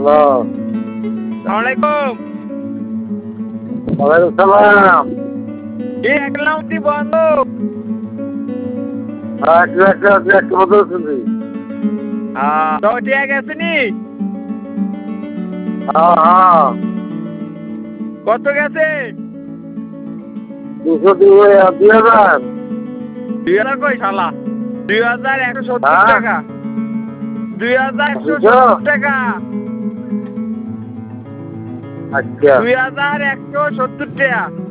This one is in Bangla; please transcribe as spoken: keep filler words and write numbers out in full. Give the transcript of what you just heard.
হ্যালো। সালামালাইকুম। ওয়ালাইকুম সালাম। কি একলামতি বন্ধ? হ্যাঁ, একটু একটা একটু একটা কথা শুনছি। হ্যাঁ, তো ঠিক আছে নি? হ্যাঁ হ্যাঁ। কত গেছে? দুশো দুই দুই হাজার। দুই হাজার কই শালা? দুই হাজার একশো সত্তর হ্যাঁ টাকা। দুই হাজার একশো দুশো? সত্তর টাকা। আচ্ছা। দুই হাজার একশো সত্তর টাকা।